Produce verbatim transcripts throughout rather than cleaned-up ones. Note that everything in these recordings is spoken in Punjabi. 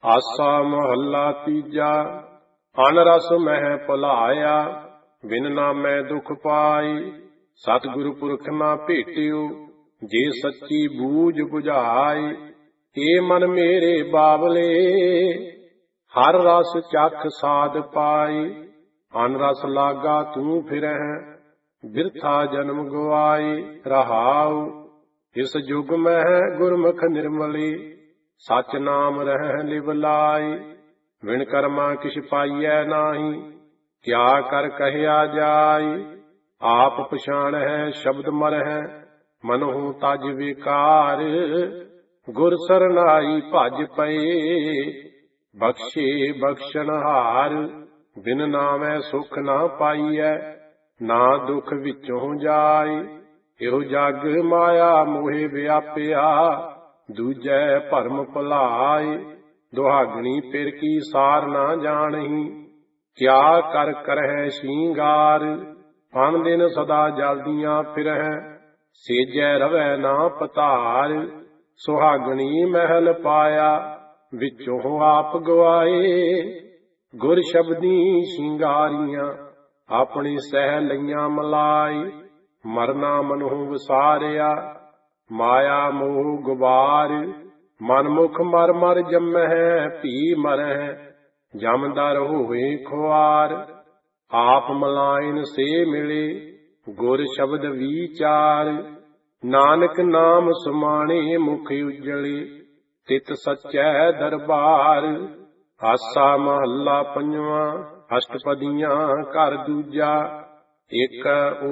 ਆਸਾ ਮਹੱਲਾ ਤੀਜਾ। ਅਨ ਰਸ ਮਹਿ ਭੁਲਾਇਆ, ਬਿਨ ਨਾਮੈ ਦੁਖ ਪਾਈ। ਸਤਿਗੁਰ ਪੁਰਖ ਨਾ ਭੇਟਿਓ, ਜੇ ਸੱਚੀ ਬੂਝ ਬੁਝਾਈ। ਏ ਮਨ ਮੇਰੇ ਬਾਬਲੇ, ਹਰ ਰਸ ਚਖ ਸਾਧ ਪਾਈ। ਅਨ ਰਸ ਲਾਗਾ ਤੂੰ ਫਿਰਹਿ, ਬਿਰਥਾ ਜਨਮ ਗਵਾਈ। ਰਹਾਉ ਇਸ ਜੁਗ ਮਹਿ ਗੁਰਮੁਖ ਨਿਰਮਲੀ, ਸਚ ਨਾਮ ਰਹਿ ਲਿਵ ਲਾਈ। ਵਿਣ ਕਰਮਾ ਕਿਛ ਪਾਈਐ ਨਾਹੀ, ਕਿਆ ਕਰ ਕਹਿਆ ਜਾਈ। ਆਪ ਪਛਾਣਹਿ ਸ਼ਬਦ ਮਰਹਿ, ਮਨਹੁ ਤਜ ਵਿਕਾਰ। ਗੁਰ ਸਰਨਾਈ ਭਜ ਪਏ, ਬਖਸ਼ੇ ਬਖਸ਼ਣਹਾਰ। ਬਿਨ ਨਾਮੈ ਸੁਖ ਨਾ ਪਾਈਐ, ਨਾ ਦੁਖ ਵਿੱਚੋਂ ਜਾਈ। ਇਹੋ ਜਗ ਮਾਇਆ ਮੋਹਿ ਵਿਆਪਿਆ, ਦੂਜੈ ਭਰਮ ਭੁਲਾਈ। ਦੁਹਾਗਣੀ ਪਿਰ ਕੀ ਸਾਰ ਨਾ ਜਾਣਹੀ, ਕਿਆ ਕਰ ਕਰਹਿ ਸ਼ਿੰਗਾਰ। ਪਨ ਦਿਨ ਸਦਾ ਜਲਦੀਆਂ ਫਿਰਹਿ, ਸੇਜੈ ਰਵੈ ਨਾ ਪਤਾਰ। ਸੁਹਾਗਣੀ ਮਹਿਲ ਪਾਇਆ, ਵਿੱਚੋਂ ਆਪ ਗਵਾਏ। ਗੁਰ ਸ਼ਬਦੀ ਸ਼ਿੰਗਾਰੀਆਂ, ਆਪਣੀ ਸਹਿ ਲਈਆਂ ਮਲਾਈ। ਮਰਨਾ ਮਨਹੁ ਵਿਸਾਰਿਆ, ਮਾਇਆ ਮੋਹ ਗੁਬਾਰ। ਮਨਮੁਖ ਮਰ ਮਰ ਜੰਮਹਿ, ਭੀ ਮਰਹਿ, ਜਮਦਰ ਹੋਵੇ ਖੁਆਰ। ਆਪ ਮਲਾਇਨ ਸੇ ਮਿਲੇ, ਗੁਰ ਸ਼ਬਦ ਵੀਚਾਰ। ਨਾਨਕ ਨਾਮ ਸਮਾਣੇ ਮੁਖ ਉਜਲੇ, ਤਿਤ ਸਚੈ ਦਰਬਾਰ। ਆਸਾ ਮਹੱਲਾ ਪੰਜਵਾਂ। ਅਸ਼ਟਪਦੀਆਂ ਘਰ ਦੂਜਾ। ਇਕ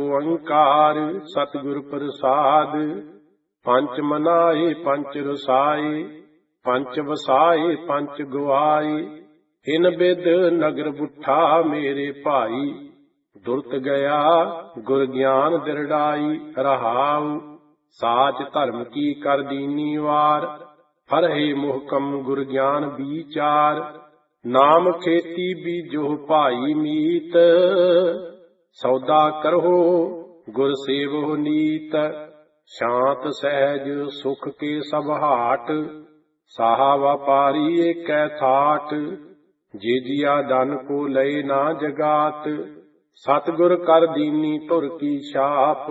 ਓੰਕਾਰ ਸਤਿਗੁਰ ਪ੍ਰਸਾਦ। ਪੰਚ ਮਨਾਏ ਪੰਚ ਰਸਾਏ, ਪੰਚ ਵਸਾਏ ਪੰਚ ਗਵਾਏ। ਇਨ ਬਿਦ ਨਗਰ ਬੁੱਠਾ ਮੇਰੇ ਭਾਈ, ਦੁਰਤ ਗਿਆ ਗੁਰ ਗਿਆਨ ਦਿਰੜਾਈ। ਰਹਾਉ ਸਾਚ ਧਰਮ ਕੀ ਕਰ ਦੀਨੀ ਵਾਰ, ਫਰਹਿ ਮੁਹਕਮ ਗੁਰ ਗਿਆਨ ਵੀਚਾਰ। ਨਾਮ ਖੇਤੀ ਬੀਜੋ ਭਾਈ ਮੀਤ, ਸੌਦਾ ਕਰੋ ਗੁਰ ਸੇਵੋ ਨੀਤ। ਸ਼ਾਂਤ ਸਹਿਜ ਸੁਖ ਕੇ ਸਭ ਹਾਟ, ਸਾਹਾ ਵਪਾਰੀ ਏਕੈ ਥਾਟ। ਜੇ ਜੀਆ ਧਨ ਕੋ ਲਏ ਨਾ ਜਗਾਤ, ਸਤਿਗੁਰ ਕਰ ਦੀਨੀ ਧੁਰ ਕੀ ਛਾਪ।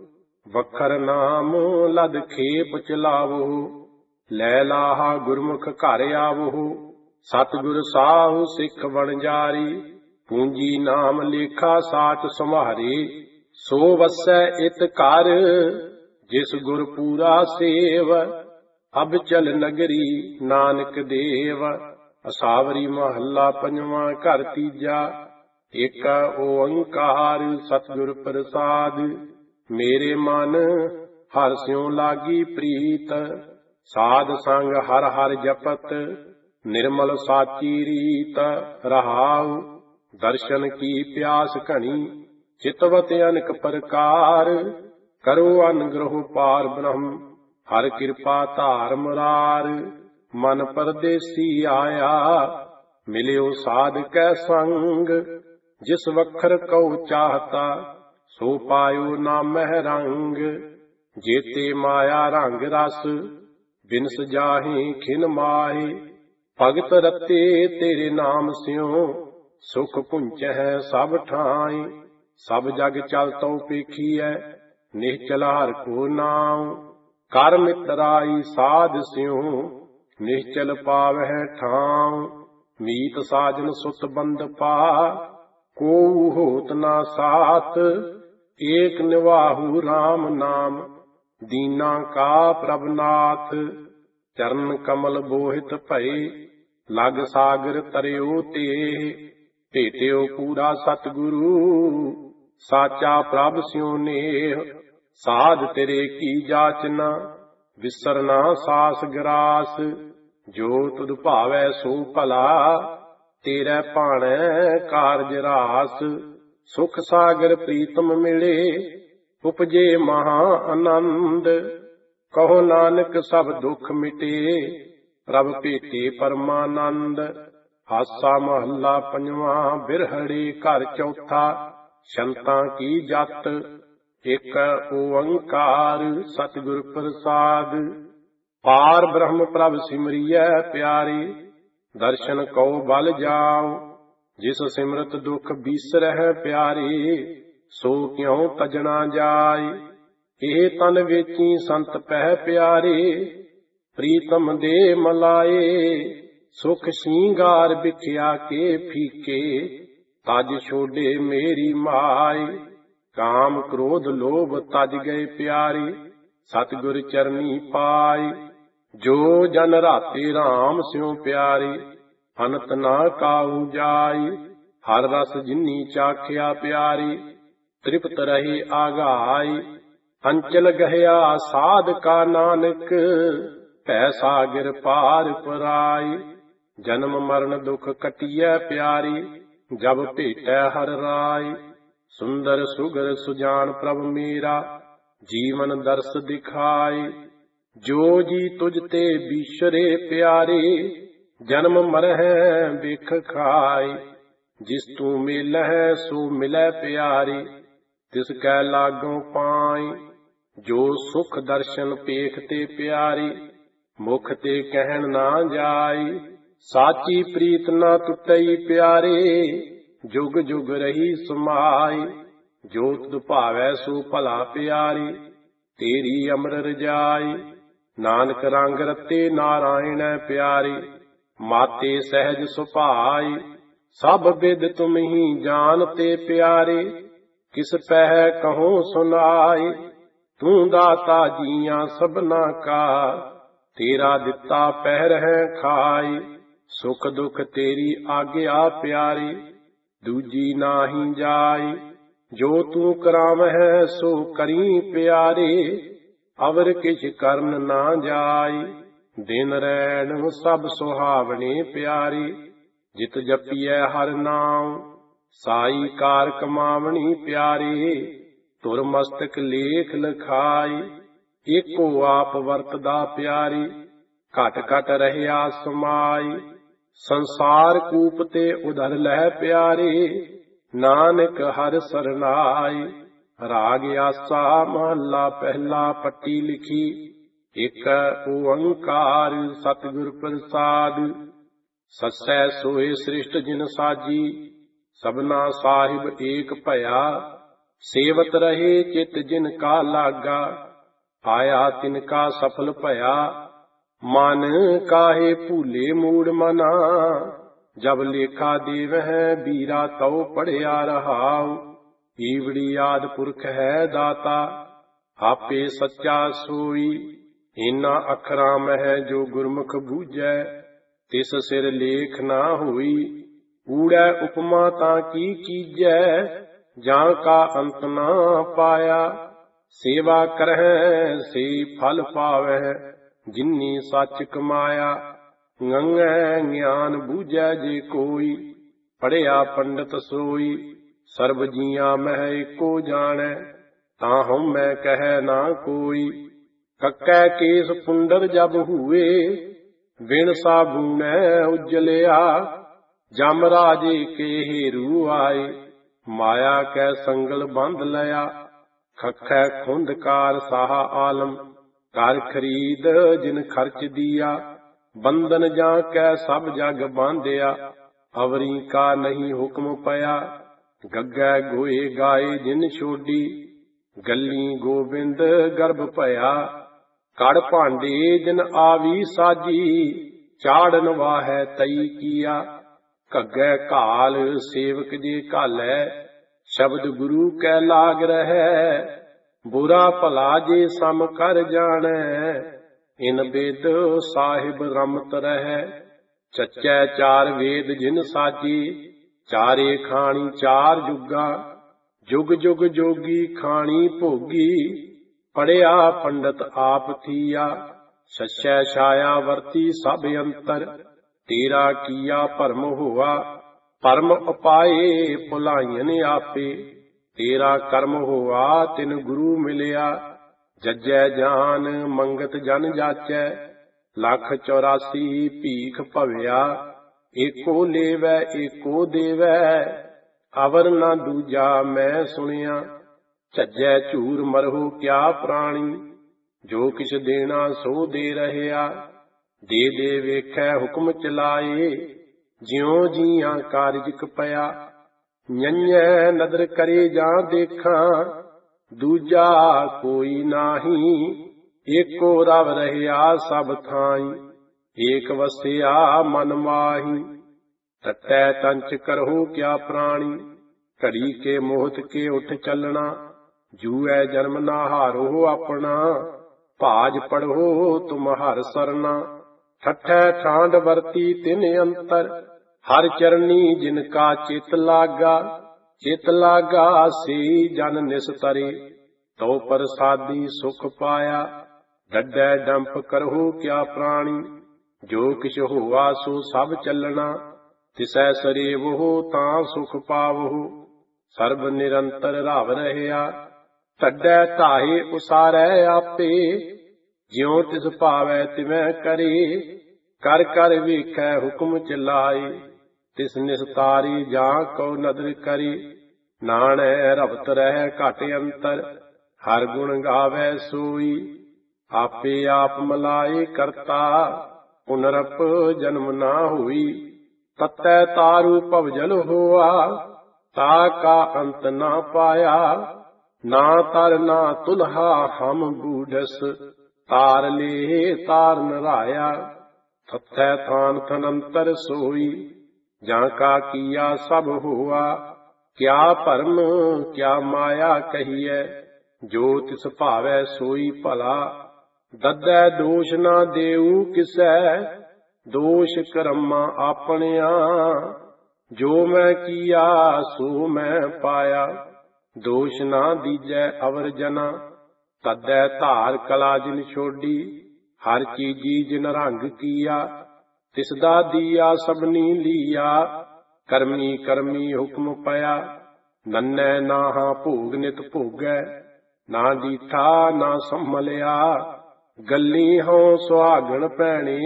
ਵਖਰ ਨਾਮ ਲਦ ਖੇਪ ਚਲਾਵੋ, ਲੈ ਲਾਹਾ ਗੁਰਮੁਖ ਘਰ ਆਵੋ। ਸਤਿਗੁਰ ਸਾਹੁ ਸਿੱਖ ਵਣਜਾਰੀ, ਪੂੰਜੀ ਨਾਮ ਲੇਖਾ ਸਾਚ ਸੰਭਾਰੇ। ਸੋ ਵਸੈ ਇਤ ਘਰ, ਜਿਸ ਗੁਰ ਪੂਰਾ ਸੇਵ। ਅਬ ਚਲ ਨਗਰੀ ਨਾਨਕ ਦੇਵ। ਅਸਾਵਰੀ ਮਹੱਲਾ ਪੰਜਵਾਂ ਘਰ ਤੀਜਾ। ਇਕ ਓੰਕਾਰ ਸਤਿਗੁਰ ਪ੍ਰਸਾਦ। ਮੇਰੇ ਮਨ ਹਰਿ ਸਿਉ ਲਾਗੀ ਪ੍ਰੀਤ, ਸਾਧ ਸੰਗ ਹਰਿ ਹਰਿ ਜਪਤ। ਨਿਰਮਲ ਸਾਚੀ ਰੀਤ। ਰਹਾਉ ਦਰਸ਼ਨ ਕੀ ਪਿਆਸ ਘਣੀ, ਚਿਤਵਤ ਅਨਕ ਪ੍ਰਕਾਰ। ਕਰੋ ਅਨਗ੍ਰਹ ਪਾਰ ਬ੍ਰਹਮ, ਹਰਿ ਕਿਰਪਾ ਧਾਰ ਮੁਰਾਰ। ਮਨ ਪਰਦੇਸੀ ਆਇਆ, ਮਿਲਿਓ ਸਾਧ ਕੈ ਸੰਗ। ਜਿਸ ਵਖਰ ਕਉ ਚਾਹਤਾ, ਸੋ ਪਾਇਓ ਨਾਮਹਿ ਰੰਗ। ਜੇਤੇ ਮਾਇਆ ਰੰਗ ਰਸ, ਬਿਨਸ ਜਾਹੇ ਖਿਨ ਮਾਹੇ। ਭਗਤ ਰਤੇ ਤੇਰੇ ਨਾਮ ਸਿਉ, ਸੁਖ ਪੁੰਚਹਿ ਸਭ ਠਾਈ। ਸਭ ਜਗ ਚਲਤਉ ਪੇਖੀਐ, ਨਿਹਚਲ ਹਰਿ ਕੋ ਨਾਉ। ਕਰ ਮਿਤਰਾਈ ਸਾਧ ਸਿਉ, ਨਿਹਚਲ ਪਾਵਹਿ ਠਾਉ। ਮੀਤ ਸਾਜਨ ਸੁਤ ਬੰਦ ਪਾ, ਕੋਊ ਹੋਤ ਨਾ ਸਾਥ। ਏਕ ਨਿਵਾਹੂ ਰਾਮ ਨਾਮ, ਦੀਨਾ ਕਾ ਪ੍ਰਭ ਨਾਥ। ਚਰਨ ਕਮਲ ਬੋਹਿਤ ਭਏ, ਲਗ ਸਾਗਰ ਤਰਿਓ ਤੇ। ਭੇਟਿਓ ਪੂਰਾ ਸਤਿਗੁਰੂ, ਸਾਚਾ ਪ੍ਰਭ ਸਿਉ ਨੇਹ। ਸਾਧ ਤੇਰੇ ਕੀ ਜਾਚਨਾ, ਵਿਸਰਨਾ ਸਾਸ ਗਰਾਸ। ਜੋ ਤੁਧ ਭਾਵੈ ਸੋ ਭਲਾ, ਤੇਰੇ ਭਾਣੈ ਕਾਰਜ ਰਾਸ। ਸੁਖ ਸਾਗਰ ਪ੍ਰੀਤਮ ਮਿਲੇ, ਉਪਜੇ ਮਹਾ ਆਨੰਦ। ਕਹੋ ਨਾਨਕ ਸਭ ਦੁਖ ਮਿਟੇ, ਪ੍ਰਭ ਭੇਟੇ ਪਰਮਾਨੰਦ। ਆਸਾ ਮਹੱਲਾ ਪੰਜਵਾਂ। ਬਿਰਹੜੇ ਘਰ ਚੌਥਾ। ਸ਼ੰਤਾਂ ਕੀ ਜਤ। ਇਕ ਓੰਕਾਰ ਸਤਿਗੁਰ ਪ੍ਰਸਾਦ। ਪਾਰ ਬ੍ਰਹਮ ਪ੍ਰਭ ਸਿਮਰਿਐ ਪਿਆਰੇ, ਦਰਸ਼ਨ ਕਉ ਬਲ ਜਾਉ। ਜਿਸ ਸਿਮਰਤ ਦੁਖ ਬੀਸਰਹਿ ਪਿਆਰੇ, ਸੋ ਕਿਉ ਤਜਣਾ ਜਾਇ। ਇਹ ਤਨ ਵੇਚੀ ਸੰਤ ਪਹਿ ਪਿਆਰੇ, ਪ੍ਰੀਤਮ ਦੇ ਮਲਾਏ। ਸੁਖ ਸ਼ਿੰਗਾਰ ਬਿਖਿਆ ਕੇ ਫੀਕੇ, ਤਜ ਛੋਡੇ ਮੇਰੀ ਮਾਈ। ਕਾਮ ਕ੍ਰੋਧ ਲੋਭ ਤਜ ਗਏ ਪਿਆਰੇ, ਸਤਿਗੁਰ ਚਰਨੀ ਪਾਈ। ਜੋ ਜਨ ਰਾਤੇ ਰਾਮ ਸਿਉ ਪਿਆਰੇ, ਅਨੰਤ ਨਾ ਕਾਹੂ ਜਾਈ। ਹਰ ਰਸ ਜਿਨੀ ਚਾਖਿਆ ਪਿਆਰੇ, ਤ੍ਰਿਪਤ ਰਹੇ ਆਗਾਈ। ਅੰਚਲ ਗਹਿਆ ਸਾਧ ਕਾ ਨਾਨਕ, ਭੈ ਸਾਗਰ ਪਾਰ ਪਰਾਈ। ਜਨਮ ਮਰਨ ਦੁਖ ਕਟਿਐ ਪਿਆਰੀ, ਜਬ ਭੇਟੈ ਹਰ ਰਾਈ। ਸੁੰਦਰ ਸੁਗਰ ਸੁਜਾਨ ਪ੍ਰਭ ਮੇਰਾ, ਜੀਵਨ ਦਰਸ ਦਿਖਾਈ। ਜੋ ਜੀ ਤੁਝ ਤੇ ਬੀਸ਼ਰੇ ਪਿਆਰੇ, ਜਨਮ ਮਰਹਿ ਬਿਖ ਖਾਈ। ਜਿਸ ਤੂੰ ਮਿਲਹਿ ਸੋ ਮਿਲੈ ਪਿਆਰੀ, ਤਿਸ ਕੈ ਲਾਗੋਂ ਪਾਈ। ਜੋ ਸੁਖ ਦਰਸ਼ਨ ਪੇਖ ਤੇ ਪਿਆਰੀ, ਮੁਖ ਤੇ ਕਹਿਣ ਨਾ ਜਾਈ। ਸਾਚੀ ਪ੍ਰੀਤ ਨਾ ਟੁੱਟਈ ਪਿਆਰੇ, ਜੁਗ ਜੁਗ ਰਹੀ ਸਮਾਈ। ਜੋ ਤੁਧ ਭਾਵੈ ਸੋ ਭਲਾ ਪਿਆਰੀ, ਤੇਰੀ ਅਮਰ ਰਜਾਈ। ਨਾਨਕ ਰੰਗ ਰਤੇ ਨਾਰਾਇਣੈ ਪਿਆਰੀ, ਮਾਤੇ ਸਹਿਜ ਸੁਭਾਈ। ਸਭ ਬਿਦ ਤੁਮ ਹੀ ਜਾਣਤੇ ਪਿਆਰੇ, ਕਿਸ ਪਹਿ ਕਹੋ ਸੁਨਾਈ। ਤੂੰ ਦਾਤਾ ਜੀਆਂ ਸਭਨਾ ਕਾ, ਤੇਰਾ ਦਿੱਤਾ ਪਹਿਰਹਿ ਖਾਈ। ਸੁਖ ਦੁਖ ਤੇਰੀ ਆਗਿਆ ਪਿਆਰੀ, ਦੂਜੀ ਨਾਹੀ ਜਾਈ। ਜੋ ਤੂੰ ਕਰਾਵਹਿ ਸੋ ਕਰੀ ਪਿਆਰੇ, ਅਵਰ ਕਿਛ ਕਰਨ ਨਾ ਜਾਈ। ਦਿਨ ਰੈਣ ਸਭ ਸੁਹਾਵਣੇ ਪਿਆਰੀ, ਜਿਤ ਜਪੀਐ ਹਰ ਨਾਮ। ਸਾਈ ਕਾਰ ਕਮਾਵਣੀ ਪਿਆਰੀ, ਧੁਰ ਮਸਤਕ ਲੇਖ ਲਿਖਾਈ। ਏਕੋ ਆਪ ਵਰਤਦਾ ਪਿਆਰੀ, ਘਟ ਘਟ ਰਹਿਆ ਸਮਾਈ। ਸੰਸਾਰ ਕੂਪ ਤੇ ਉਧਰ ਲਹਿ ਪਿਆਰੇ, ਨਾਨਕ ਹਰਿ ਸਰਨਾਈ। ਰਾਗ ਆਸਾ ਮਹੱਲਾ ਪਹਿਲਾ ਪੱਟੀ ਲਿਖੀ। ਇਕ ਓੰਕਾਰ ਸਤਿਗੁਰ ਪ੍ਰਸਾਦ, ਸੱਸੈ ਸੋਏ ਸ੍ਰਿਸ਼ਟ ਜਿਨ ਸਾਜੀ। ਸਭਨਾ ਸਾਹਿਬ ਏਕ ਭਇਆ, ਸੇਵਤ ਰਹੇ ਚਿਤ ਜਿਨ ਕਾ ਲਾਗਾ। ਆਇਆ ਤਿਨ ਕਾ ਸਫਲ ਭਇਆ, ਮਨ ਕਾਹੇ ਭੂਲੇ ਮੂੜ ਮਨਾ। ਜਬ ਲੇਖਾ ਦੇਵਹਿ ਬੀਰਾ ਤਉ ਪੜਿਆ ਰਹਾਉ। ਈਵੜੀ ਆਦ ਪੁਰਖ ਹੈ ਦਾਤਾ, ਆਪੇ ਸੱਚਾ ਸੋਈ। ਇਨਾ ਅੱਖਰਾਂ ਮਹਿ ਜੋ ਗੁਰਮੁਖ ਬੂਝੈ, ਤਿਸ ਸਿਰ ਲੇਖ ਨਾ ਹੋਈ। ਊੜੈ ਉਪਮਾ ਤਾਂ ਕੀ ਕੀਜੈ, ਜਾਂ ਕਾ ਅੰਤ ਨਾ ਪਾਇਆ। ਸੇਵਾ ਕਰਹਿ ਸੇ ਫਲ ਪਾਵਹਿ, ਜਿਨੀ ਸੱਚ ਕਮਾਇਆ। ਗੰਗੈ ਗਿਆਨ ਬੂਝੈ ਜੇ ਕੋਈ, ਪੜਿਆ ਪੰਡਤ ਸੋਈ। ਸਰਬ ਜੀਆਂ ਮਹਿ ਏਕੋ ਜਾਣੈ, ਤਾਂ ਹਉਮੈ ਕਹਿ ਨਾ ਕੋਈ। ਕੱਕੈ ਕੇਸ ਪੁੰਡਰ ਜਬ ਹੂਏ, ਬਿਨ ਸਾਬੂਨੈ ਉਜਲਿਆ। ਜਮ ਰਾਜੇ ਕੇ ਹੇਰੂ ਆਏ, ਮਾਇਆ ਕੈ ਸੰਗਲ ਬੰਧ ਲਿਆ। ਖਖੈ ਖੁੰਦਕਾਰ ਸਾਹ ਆਲਮ, ਕਰ ਖਰੀਦ ਜਿਨ ਖਰਚ ਦੀਆ। ਬੰਧਨ ਜਾਂ ਕੈ ਸਭ ਜਗ ਬਾਂਧਿਆ, ਅਵਰੀ ਕਾ ਨਹੀਂ ਹੁਕਮ ਪਿਆ। ਗੱਗੈ ਗੋਏ ਗਾਏ ਜਿਨ ਛੋਡੀ, ਗੱਲੀ ਗੋਬਿੰਦ ਗਰਭ ਭਇਆ। ਕੜ ਭਾਂਡੇ ਜਿਨ ਆਵੀ ਸਾਜੀ, ਚਾੜਨ ਵਾਹੈ ਤਈ ਕੀਆ। ਘੱਗੈ ਘਾਲ ਸੇਵਕ ਜੇ ਘਾਲੈ, ਸ਼ਬਦ ਗੁਰੂ ਕੈ ਲਾਗ ਰਹੈ। ਬੁਰਾ ਭਲਾ ਜੇ ਸਮ ਕਰ ਜਾਣੈ, ਇਨ ਬੇਦ ਸਾਹਿਬ ਰਮਤ ਰਹੈ। ਚੱਚੈ ਚਾਰ ਵੇਦ ਜਿਨ ਸਾਜੀ, ਚਾਰੇ ਖਾਣੀ ਚਾਰ ਜੁਗਾ। ਜੁਗ ਜੁਗ ਜੋਗੀ ਖਾਣੀ ਭੋਗੀ, ਪੜਿਆ ਪੰਡਤ ਆਪ ਥੀਆ। ਸੱਚੈ ਛਾਇਆ ਵਰਤੀ ਸਭ ਅੰਤਰ, ਤੇਰਾ ਕੀਆ ਭਰਮ ਹੋਆ। ਪਰਮ ਉਪਾਏ ਭੁਲਾਈਨ ਆਪੇ, ਤੇਰਾ ਕਰਮ ਹੋਆ ਤਿਨ ਗੁਰੂ ਮਿਲਿਆ। ਜਜੈ ਜਾਨ ਮੰਗਤ ਜਨ ਜਾਚੈ, ਲੱਖ ਚੌਰਾਸੀ ਭੀਖ ਭਵਿਆ। ਏਕੋ ਲੇਵੈ ਏਕੋ ਦੇਵੈ, ਅਵਰ ਨਾ ਦੂਜਾ ਮੈਂ ਸੁਣਿਆ। ਝੱਜੈ ਝੂਰ ਮਰਹੁ ਕਿਆ ਪ੍ਰਾਣੀ, ਜੋ ਕਿਛ ਦੇਣਾ ਸੋ ਦੇ ਰਹਿਆ। ਦੇ ਦੇ ਵੇਖੈ ਹੁਕਮ ਚਲਾਏ, ਜਿਉ ਜੀਆਂ ਕਾਰਜਿਕ ਪਿਆ। ਨੰਨੈ ਨਦਰ ਕਰੇ ਜਾਂ ਦੇਖਾਂ, ਦੂਜਾ ਕੋਈ ਨਾਹੀ। ਏਕੋ ਰਵ ਰਹਿਆ ਸਭ ਥਾਈ, ਏਕ ਵਸਿਆ ਮਨ ਮਾਹੀ। ਤਤੈ ਤੰਚ ਕਰਹੁ ਕਿਆ ਪ੍ਰਾਣੀ, ਘੜੀ ਕੇ ਮੋਹਤ ਕੇ ਉਠ ਚੱਲਣਾ। ਜੂਐ ਜਨਮ ਨਾ ਹਾਰੋ ਆਪਣਾ, ਭਾਜ ਪੜ੍ਹੋ ਤੁਮ ਹਰਿ ਸਰਨਾ। ਠੱਠੈ ਠਾਂਡ ਵਰਤੀ ਤਿਨ ਅੰਤਰ, ਹਰਿ ਚਰਨੀ ਜਿਨ ਕਾ ਚਿਤ ਲਾਗਾ। ਚਿਤ ਲਾਗਾ ਸੀ ਜਨ ਨਿਸਤਰੇ, ਤਉ ਪ੍ਰਸਾਦੀ ਸੁਖ ਪਾਇਆ। ਡੱਡੈ ਡੰਪ ਕਰਹੁ ਕਿਆ ਪ੍ਰਾਣੀ, ਜੋ ਕਿਛ ਹੋਆ ਸੋ ਸਭ ਚੱਲਣਾ। ਤਿਸੈ ਸਰੇਵਹੁ ਤਾਂ ਸੁਖ ਪਾਵਹੁ, ਸਰਬ ਨਿਰੰਤਰ ਰਵ ਰਹਿਆ। ਢੱਡੈ ਢਾਹੇ ਉਸਾਰੈ ਆਪੇ, ਜਿਉ ਤਿਸ ਭਾਵੈ ਤਿਵੈ ਕਰੇ। ਕਰ ਕਰ ਵੇਖੈ ਹੁਕਮ ਚਲਾਏ, ਤਿਸ ਨਿਸਤਾਰੀ ਜਾਂ ਕਉ ਨਦਰ ਕਰੇ। ਨਾਣੈ ਰਵਤ ਰਹਿ ਘਟ ਅੰਤਰ, ਹਰ ਗੁਣ ਗਾਵੈ ਸੋਈ। ਆਪੇ ਆਪ ਮਲਾਏ ਕਰਤਾ, ਪੁਨਰਪ ਜਨਮ ਨਾ ਹੋਈ। ਤਤੈ ਤਾਰੂ ਭਵਜਲ ਹੋਆ, ਤਾ ਕਾ ਅੰਤ ਨਾ ਪਾਇਆ। ਨਾ ਤਰ ਨਾ ਤੁਲਹਾ ਹਮ ਬੂਢਸ, ਤਾਰ ਲੇ ਤਾਰ ਨਰਾਇਆ। ਥਥੈ ਥਾਨ ਥਨੰਤਰ ਸੋਈ, ਜਾਂ ਕਾ ਕੀਆ ਸਭ ਹੋਆ। ਕਿਆ ਭਰਮ ਕਿਆ ਮਾਇਆ ਕਹੀਐ, ਜੋ ਤਿਸ ਭਾਵੈ ਸੋਈ ਭਲਾ। ਦੱਦੈ ਦੋਸ਼ ਨਾ ਦੇਊ ਕਿਸੈ, ਦੋਸ਼ ਕਰਮਾਂ ਆਪਣਿਆਂ। ਜੋ ਮੈਂ ਕੀਆ ਸੋ ਮੈਂ ਪਾਇਆ, ਦੋਸ਼ ਨਾ ਦੀਜੈ ਅਵਰ ਜਨਾ। ਤਦੈ ਧਾਰ ਕਲਾ ਜਿਨ ਛੋਡੀ, ਹਰ ਚੀਜੀ ਜਿਨ ਰੰਗ ਕੀਆ। ਤਿਸ ਦਾ ਦੀਆ ਸਭਨੀ ਲੀਆ, ਕਰਮੀ ਕਰਮੀ ਹੁਕਮ ਪਿਆ। ਨੰਨੈ ਨਾਹਾਂ ਭੋਗ ਨਿਤ ਭੋਗੈ, ਨਾ ਦੀਠਾ ਨਾ ਸੰਭਲਿਆ। ਗੱਲੀ ਹਉ ਸੁਹਾਗਣ ਭੈਣੇ,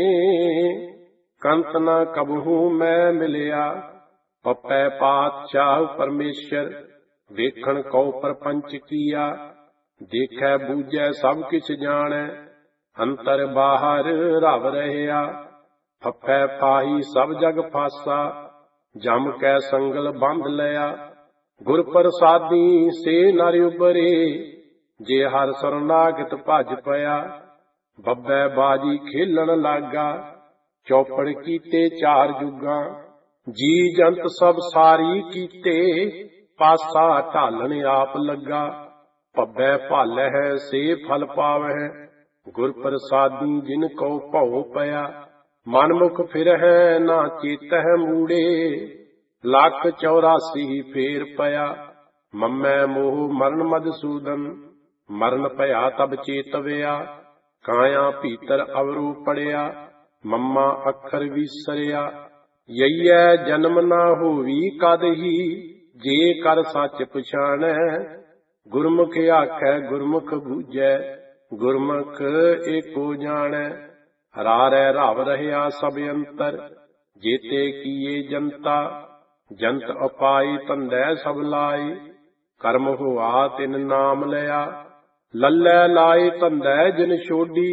ਕੰਤ ਨਾ ਕਬਹੂ ਮੈਂ ਮਿਲਿਆ। ਪਪੈ ਪਾਤਸ਼ਾਹ ਪਰਮੇਸ਼ਰ, ਵੇਖਣ ਕਉ ਪਰਪੰਚ ਕੀਆ। ਦੇਖੈ ਬੂਝੈ ਸਭ ਕਿਛ ਜਾਣੈ, ਅੰਤਰ ਬਾਹਰ ਰਵ ਰਹਿਆ। ਫੱਫੈ ਫਾਹੀ ਸਭ ਜਗ ਫਾਸਾ, ਜਮ ਕੈ ਸੰਗਲ ਬੰਧ ਲਿਆ। ਗੁਰ ਪ੍ਰਸਾਦੀ ਸੇ ਨਰ ਉਬਰੇ, ਜੇ ਹਰਿ ਸਰਨਾਗਤ ਭਜ ਪਿਆ। ਬੱਬੈ ਬਾਜੀ ਖੇਲਣ ਲਾਗਾ, ਚੌਪੜ ਕੀਤੇ ਚਾਰ ਜੁਗਾਂ। ਜੀ ਜੰਤ ਸਭ ਸਾਰੀ ਕੀਤੇ, ਪਾਸਾ ਢਾਲਣ ਆਪ ਲੱਗਾ। ਭੱਬੈ ਭਾਲੈ ਸੇ ਫਲ ਪਾਵਹਿ, ਗੁਰ ਪ੍ਰਸਾਦੀ ਜਿਨ ਕਉ ਭਉ ਪਿਆ। ਮਨਮੁਖ ਫਿਰਹਿ ਨਾ ਚੇਤਹਿ ਮੂੜੇ, ਲੱਖ ਚੌਰਾਸੀ ਫੇਰ ਪਿਆ। ਮਮੈ ਮੋਹ ਮਰਨ ਮਧਸੂਦਨ, ਮਰਨ ਭਇਆ ਤਬ ਚੇਤਵਿਆ। ਕਾਇਆ ਭੀਤਰ ਅਵਰੂ ਪੜਿਆ, ਮਮਾ ਅੱਖਰ ਵਿਸਰਿਆ। ਯਈਐ ਜਨਮ ਨਾ ਹੋਵੀ ਕਦਹੀ, ਜੇ ਕਰ ਸੱਚ ਪਛਾਣੈ। ਗੁਰਮੁਖ ਆਖੈ ਗੁਰਮੁਖ ਬੂਝੈ, ਗੁਰਮੁਖ ਏਕੋ ਜਾਣੈ। ਹਰਾਰੈ ਰਵ ਰਹਿਆ ਸਭ ਅੰਤਰ, ਜੇਤੇ ਕੀਏ ਜਨਤਾ। ਜੰਤ ਅਪਾਈ ਧੰਦੈ ਸਭ ਲਾਈ, ਕਰਮ ਹੋਆ ਤਿਨ ਨਾਮ ਲਿਆ। ਲੱਲੈ ਲਾਏ ਧੰਦੈ ਜਿਨ ਛੋਡੀ,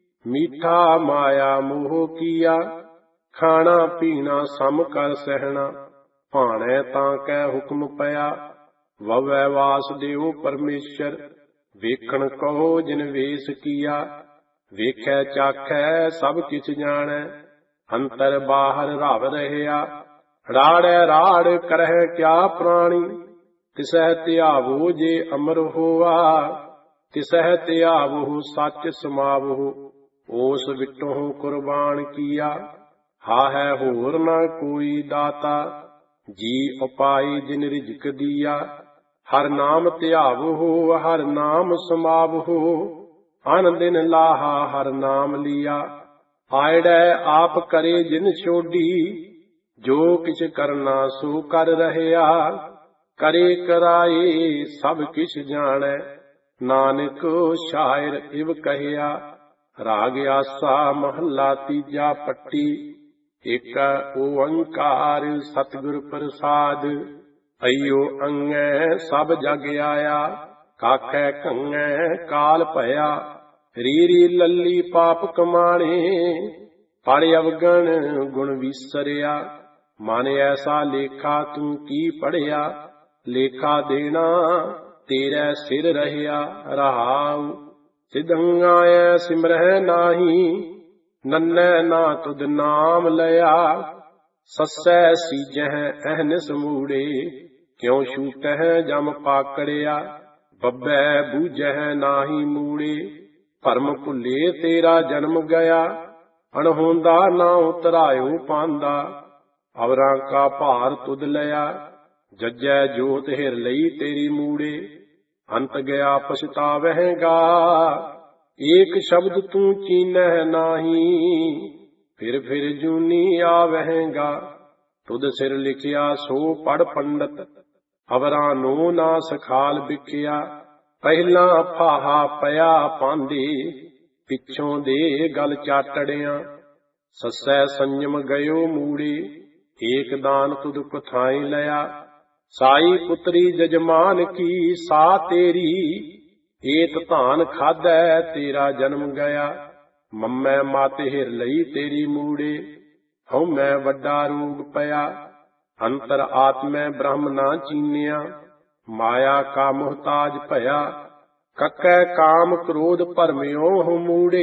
ਮੀਠਾ ਮਾਇਆ ਮੋਹ ਕੀਆ। ਖਾਣਾ ਪੀਣਾ ਸਮ ਕਰ ਸਹਿਣਾ, ਭਾਣੈ ਤਾਂ ਕੈ ਹੁਕਮ ਪਿਆ। ਵਵੈ ਵਾਸਦੇਵ ਪਰਮੇਸ਼ਰ, ਵੇਖਣ ਕਹੋ ਜਿਨ ਵੇਸ ਕੀਆ। ਵੇਖੈ ਚਾਖੈ ਸਭ ਕਿਛ ਜਾਣੈ, ਅੰਤਰ ਬਾਹਰ ਰਵ ਰਹਿਆ। ਰਾੜੈ ਰਾੜ ਕਰਹਿ ਕਿਆ ਪ੍ਰਾਣੀ, ਤਿਸਹਿ ਧਿਆਵੋ ਜੇ ਅਮਰ ਹੋਆ। ਤਿਸਹਿ ਧਿਆਵਹੁ ਸੱਚ ਸਮਾਵਹੁ, ਓਸ ਵਿਟਹੁ ਕੁਰਬਾਨ ਕੀਆ। ਹਾਹੈ ਹੋਰ ਨਾ ਕੋਈ ਦਾਤਾ, ਜੀ ਉਪਾਈ ਜਿਨ ਰਿਜਕ ਦੀਆ। ਹਰ ਨਾਮ ਧਿਆਵਹੁ ਹਰ ਨਾਮ ਸਮਾਵਹੁ, ਅਨ ਦਿਨ ਲਾਹਾ ਹਰ ਨਾਮ ਲੀਆ। ਆਇੜੈ ਆਪ ਕਰੇ ਜਿਨ ਛੋਡੀ, ਜੋ ਕਿਛ ਕਰਨਾ ਸੋ ਕਰ ਰਹਿਆ। ਕਰੇ ਕਰਾਏ ਸਭ ਕਿਛ ਜਾਣੈ, ਨਾਨਕ ਸ਼ਾਇਰ ਇਵ ਕਹਿਆ। ਰਾਗ ਆਸਾ ਮਹੱਲਾ ਤੀਜਾ ਪੱਟੀ, ਏਕ ਓੰਕਾਰ ਸਤਿਗੁਰ ਪ੍ਰਸਾਦ। ਅਈਓ ਅੰਗੈ ਸਭ ਜਗ ਆਇਆ, ਕਾਖੈ ਕੰਗੈ ਕਾਲ ਭਇਆ। ਰੀ ਰੀ ਲੱਲੀ ਪਾਪ ਕਮਾਣੇ, ਪੜ ਅਵਗਣ ਗੁਣ ਵਿਸਰਿਆ। ਮਨ ਐਸਾ ਲੇਖਾ ਤੂੰ ਕੀ ਪੜਿਆ। ਲੇਖਾ ਦੇਣਾ ਤੇਰੇ ਸਿਰ ਰਹਿਆ। ਰਹਾਉ ਸਿਧੰਗਾਇ ਸਿਮਰਹਿ ਨਾਹੀ। ਨੰਨੈ ਨਾ ਤੁਧ ਨਾਮ ਲਿਆ। ਸੱਸੈ ਸੀਜਹਿ ਅਹਨਿਸ ਮੂੜੇ। ਕਿਉ ਛੂਟਹਿ ਜਮ ਪਾਕੜਿਆ। ਬੱਬੈ ਬੂਝਹਿ ਨਾਹੀ ਮੂੜੇ। ਭਰਮ ਭੁੱਲੇ ਤੇਰਾ ਜਨਮ ਗਿਆ। ਅਣਹੋਂਦਾ ਨਾ ਉਤਰਾਇਓ ਪਾਂਦਾ। ਅਵਰਾਂ ਕਾ ਭਾਰ ਤੁਧ ਲਿਆ। ਜੱਜੈ ਜੋਤ ਹਿਰ ਲਈ ਤੇਰੀ ਮੂੜੇ। ਅੰਤ ਗਿਆ ਪਛਤਾਵਹਿਗਾ। ਏਕ ਸ਼ਬਦ ਤੂੰ ਚੀਨਹਿ ਨਾਹੀ। ਫਿਰ ਫਿਰ ਜੂਨੀ ਆਵਹਿਗਾ। ਤੁਧ ਸਿਰ ਲਿਖਿਆ ਸੋ ਪੜ ਪੰਡਤ। ਅਵਰਾਂ ਨੂੰ ਨਾ ਸਖਾਲ ਬਿਖਿਆ। ਪਹਿਲਾਂ ਫਾਹਾ ਪਿਆ ਪਾਂਦੇ। ਪਿੱਛੋਂ ਦੇ ਗਲ ਚਾਟੜਿਆਂ। ਸੱਸੈ ਸੰਜਮ ਗਇਓ ਮੂੜੇ। ਏਕ ਦਾਨ ਤੁਧ ਕੁਥਾਈ ਲਿਆ। ਸਾਈ ਪੁੱਤਰੀ ਜਜਮਾਨ ਕੀ ਸਾ ਤੇਰੀ। ਏਤ ਧਾਨ ਖਾਧੈ ਤੇਰਾ ਜਨਮ ਗਿਆ। ਮੰਮੈ ਮਤ ਹਿਰ ਲਈ ਤੇਰੀ ਮੂੜੇ। ਹਉਮੈ ਵੱਡਾ ਰੋਗ ਪਿਆ। ਅੰਤਰ ਆਤਮੈ ਬ੍ਰਹਮ ਨਾ ਚੀਨਿਆ। ਮਾਇਆ ਕਾ ਮੁਹਤਾਜ ਭਇਆ। ਕੱਕੈ ਕਾਮ ਕ੍ਰੋਧ ਭਰਮਿਓ ਹੋ ਮੂੜੇ।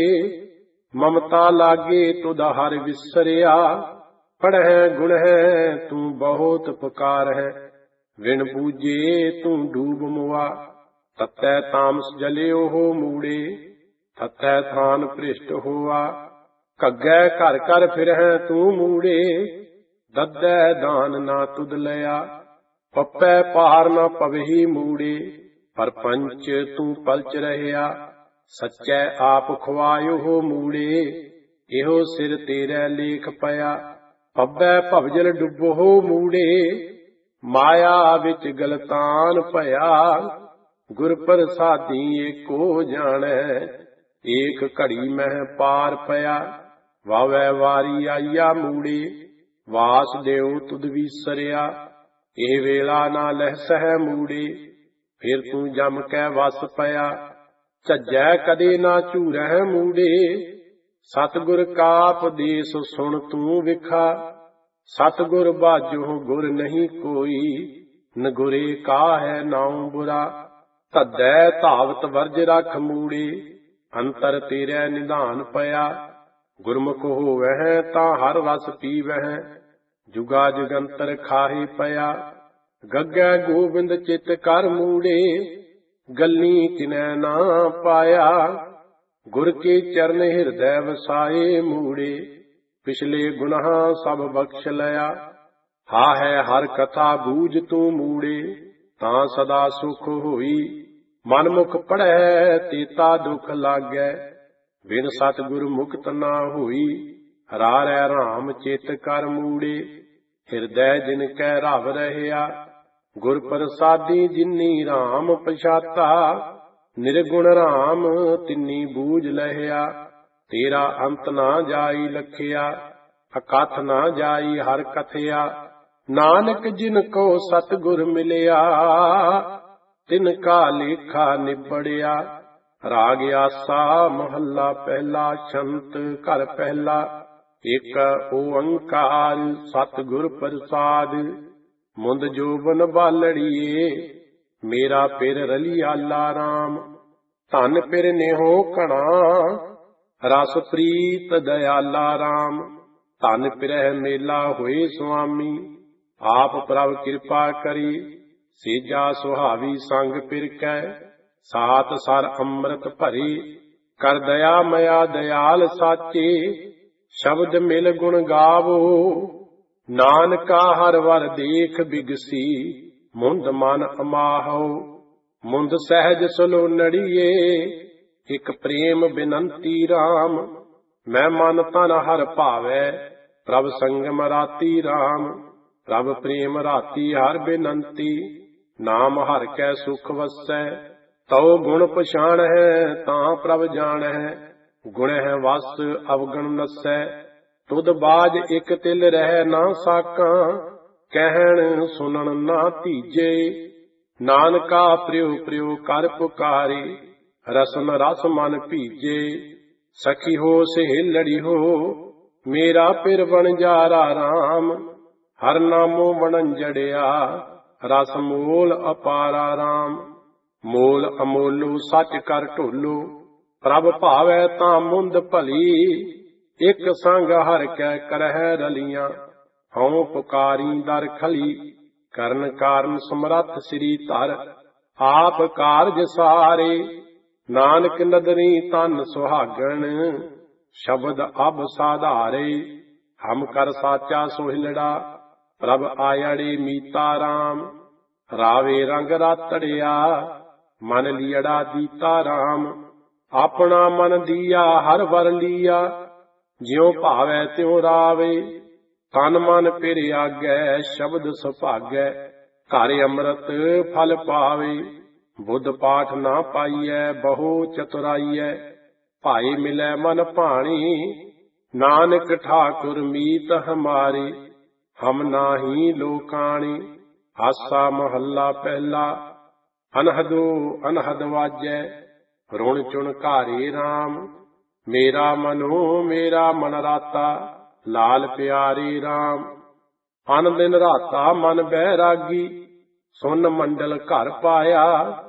ਮਮਤਾ ਲਾਗੇ ਤੁਧ ਹਰਿ ਵਿਸਰਿਆ। ਪੜ੍ਹੈ ਗੁਣਹਿ ਤੂੰ ਬਹੁਤ ਪੁਕਾਰਹਿ। ਵਿਣ ਬੂਝੇ ਤੂੰ ਡੂਬ ਮੁਆ। ਤਤੈ ਤਾਮਸ ਜਲਿਓ ਹੋ ਮੂੜੇ। ਥਥੈ ਥਾਨ ਭ੍ਰਿਸ਼ਟ ਹੋਆ। ਘੱਗੈ ਘਰ ਘਰ ਫਿਰਹਿ ਤੂੰ ਮੂੜੇ। ਦੱਦੈ ਦਾਨ ਨਾ ਤੁਧ ਲਿਆ। ਪੱਪੈ ਪਾਰ ਨਾ ਪਵਹੀ ਮੂੜੇ। ਪਰਪੰਚ ਤੂੰ ਪਲਚ ਰਹਿਆ। ਸੱਚੈ ਆਪ ਖੁਆਇਓ ਹੋ ਮੂੜੇ। ਇਹੋ ਸਿਰ ਤੇਰੇ ਲੇਖ ਪਿਆ। ਪੱਬੈ ਭਵਜਲ ਡੁੱਬੋ ਹੋ ਮੂੜੇ। ਮਾਇਆ ਵਿੱਚ ਗਲਤਾਨ ਭਇਆ। ਗੁਰ ਪ੍ਰਸਾਦੀ ਏਕੋ ਜਾਣੈ। ਏਕ ਘੜੀ ਮਹਿ ਪਾਰ ਪਿਆ। ਵਾਵੈ ਵਾਰੀ ਆਈਆ ਮੂੜੇ। ਵਾਸਦੇਵ ਤੁਧ ਵਿਸਰਿਆ। ਇਹ ਵੇਲਾ ਨਾ ਲਹਿਸਹਿ ਮੂੜੇ। ਫਿਰ ਤੂੰ ਜਮ ਕੈ ਵਸ ਪਿਆ। ਝੱਜੈ ਕਦੇ ਨਾ ਝੂਰਹਿ ਮੂੜੇ। ਸਤਿਗੁਰ ਕਾ ਉਪਦੇਸ ਸੁਣ ਤੂੰ ਵਿਖਾ। ਸਤਿਗੁਰ ਬਾਝੋ ਗੁਰ ਨਹੀਂ ਕੋਈ। ਨਗੁਰੇ ਕਾ ਹੈ ਨਾਉ ਬੁਰਾ। ਧੱਦੈ ਧਾਵਤ ਵਰਜ ਰਖ ਮੂੜੇ। ਅੰਤਰ ਤੇਰੇ ਨਿਧਾਨ ਪਿਆ। ਗੁਰਮੁਖ ਹੋਵਹਿ ਤਾਂ ਹਰ ਰਸ ਪੀਵਹਿ। ਜੁਗਾ ਜੁਗੰਤਰ ਖਾਹੀ ਪਿਆ। ਗੱਗੈ ਗੋਬਿੰਦ ਚਿਤ ਕਰ ਮੂੜੇ। ਗੱਲੀ ਕਿਨੈ ਨਾ ਪਾਇਆ। ਗੁਰ ਕੇ ਚਰਨ ਹਿਰਦੈ ਵਸਾਏ ਮੂੜੇ। ਪਿਛਲੇ ਗੁਨਾਹ ਸਭ ਬਖਸ਼ ਲਿਆ। ਹਾ ਹੈ ਹਰ ਕਥਾ ਬੂਝ ਤੂੰ ਮੂੜੇ। ਤਾਂ ਸਦਾ ਸੁਖ ਹੋਈ। ਮਨਮੁਖ ਪੜ੍ਹੈ ਤੇਤਾ ਦੁਖ ਲਾਗੈ। ਬਿਨ ਸਤਿਗੁਰ ਮੁਕਤ ਨਾ ਹੋਈ। ਹਰਾਰੈ ਰਾਮ ਚਿਤ ਕਰ ਮੂੜੇ। ਹਿਰਦੈ ਜਿਨ ਕੈ ਰਵ ਰਹਿਆ। ਗੁਰ ਪ੍ਰਸਾਦੀ ਜਿਨੀ ਰਾਮ ਪਛਾਤਾ। ਨਿਰਗੁਣ ਰਾਮ ਤਿਨੀ ਬੂਝ ਲਹਿਆ। ਤੇਰਾ ਅੰਤ ਨਾ ਜਾਈ ਲਖਿਆ। ਅਕਥ ਨਾ ਜਾਈ ਹਰ ਕਥਿਆ। ਨਾਨਕ ਜਿਨ ਕੋ ਸਤਿਗੁਰ ਮਿਲਿਆ। ਤਿਨ ਕਾ ਲੇਖਾ ਨਿਬੜਿਆ। ਰਾਗ ਆਸਾ ਮਹੱਲਾ ਪਹਿਲਾ। ਛੰਤ ਘਰ ਪਹਿਲਾ। ਇਕ ਓੰਕਾਰ ਸਤਿਗੁਰ ਪ੍ਰਸਾਦ। ਮੁੰਦ ਜੋਬਨ ਬਾਲੜੀਏ। ਮੇਰਾ ਪਿਰ ਰਲਿਆਲਾ ਰਾਮ। ਧਨ ਪਿਰ ਨੇਹੋ ਘਣਾ। ਰਸ ਪ੍ਰੀਤ ਦਇਆਲਾ ਰਾਮ। ਧਨ ਪਿਰਹਿ ਮੇਲਾ ਹੋਏ ਸੁਆਮੀ। ਆਪ ਪ੍ਰਭ ਕਿਰਪਾ ਕਰੀ। ਸੇਜਾ ਸੁਹਾਵੀ ਸੰਗ ਪਿਰ ਕੈ। ਸਾਤ ਸਰ ਅੰਮ੍ਰਿਤ ਭਰੀ। ਕਰ ਦਇਆ ਮਇਆ ਦਇਆਲ ਸਾਚੇ। ਸ਼ਬਦ ਮਿਲ ਗੁਣ ਗਾਵੋ। ਨਾਨਕਾ ਹਰ ਵਰ ਦੇਖ ਬਿਗਸੀ। ਮੁੰਦ ਮਨ ਅਮਾਹੋ। ਮੁੰਦ ਸਹਿਜ ਸਲੋਨੜੀਏ। ਇਕ ਪ੍ਰੇਮ ਬਿਨੰਤੀ ਰਾਮ। ਮੈਂ ਮਨ ਤਨ ਹਰ ਭਾਵੈ। ਪ੍ਰਭ ਸੰਗਮ ਰਾਤੀ ਰਾਮ। ਪ੍ਰਭ ਪ੍ਰੇਮ ਰਾਤੀ ਹਰ ਬਿਨੰਤੀ। ਨਾਮ ਹਰ ਕੈ ਸੁਖ ਵਸੈ। ਤਉ ਗੁਣ ਪਛਾਣਹਿ ਤਾਂ ਪ੍ਰਭ ਜਾਣਹਿ। ਗੁਣਹਿ ਵਸ ਅਵਗਣ ਨਸੈ। ਤੁਧ ਬਾਜ ਇਕ ਤਿਲ ਰਹਿ ਨਾ ਸਾਕਾਂ। ਕਹਿਣ ਸੁਣਨ ਨਾ ਧੀਜੇ। ਨਾਨਕਾ ਪ੍ਰਿਉ ਪ੍ਰਿਉ ਕਰ ਪੁਕਾਰੇ। ਰਸਨ ਰਸ ਮਨ ਭੀਜੇ। ਸਖੀ ਹੋ ਸਹੇਲੜੀ ਹੋ। ਮੇਰਾ ਪਿਰ ਬਣ ਜਾਰਾ ਰਾਮ, ਹਰ ਨਾਮੋ ਬਣਨ ਜੜਿਆ, ਰਸ ਮੂਲ ਅਪਾਰਾ ਰਾਮ। ਮੂਲ ਅਮੋਲੂ ਸੱਚ ਕਰ ਢੋਲੂ, ਪ੍ਰਭ ਭਾਵੈ ਤਾਂ ਮੁੰਦ ਭਲੀ, ਇੱਕ ਸੰਗ ਹਰ ਕੈ ਕਰਹਿ ਰਲੀਆਂ, ਹਉ ਪੁਕਾਰੀ ਦਰ ਖਲੀ। ਕਰਨ ਕਾਰਨ ਸਮਰੱਥ ਸ੍ਰੀ ਧਰ, ਆਪ ਕਾਰਜ ਸਾਰੇ, ਨਾਨਕ ਨਦਰੀ ਤਨ ਸੁਹਾਗਣ, ਸ਼ਬਦ ਅਬ ਸਾਧਾਰੇ। ਹਮ ਕਰ ਸਾਚਾ ਸੋਹਿਲੜਾ, ਪ੍ਰਭ ਆਇੜੇ ਮੀਤਾ ਰਾਮ, ਰਾਵੇ ਰੰਗ ਰਾਤੜਿਆ, ਮਨ ਲੀੜਾ ਦੀਤਾ ਰਾਮ। ਆਪਣਾ ਮਨ ਦੀਆ ਹਰ ਵਰ ਲੀਆ, ਜਿਉ ਭਾਵੈ ਤਿਉ ਰਾਵੇ, ਤਨ ਮਨ ਫਿਰ ਆਗੈ ਸ਼ਬਦ ਸੁਭਾਗੈ, ਘਰ ਅੰਮ੍ਰਿਤ ਫਲ ਪਾਵੇ। ਬੁੱਧ ਪਾਠ ਨਾ ਪਾਈਐ ਬਹੁ ਚਤੁਰਾਈਐ, ਭਾਈ ਮਿਲੈ ਮਨ ਭਾਣੀ, ਨਾਨਕ ਠਾਕੁਰ ਮੀਤ ਹਮਾਰੇ, ਹਮ ਨਾਹੀ ਲੋਕਾਣੀ। ਆਸਾ ਮਹੱਲਾ ਪਹਿਲਾ, ਅਨਹਦੋ ਅਨਹਦ ਵਾਜੈ, ਰੁਣ ਚੁਣ ਘਾਰੇ ਰਾਮ। ਮੇਰਾ ਮਨੋ ਮੇਰਾ ਮਨ ਰਾਤਾ, ਲਾਲ ਪਿਆਰੇ ਰਾਮ। ਅਨ ਦਿਨ ਰਾਤਾ ਮਨ ਬੈਰਾਗੀ, ਸੁਨ ਮੰਡਲ ਘਰ ਪਾਇਆ,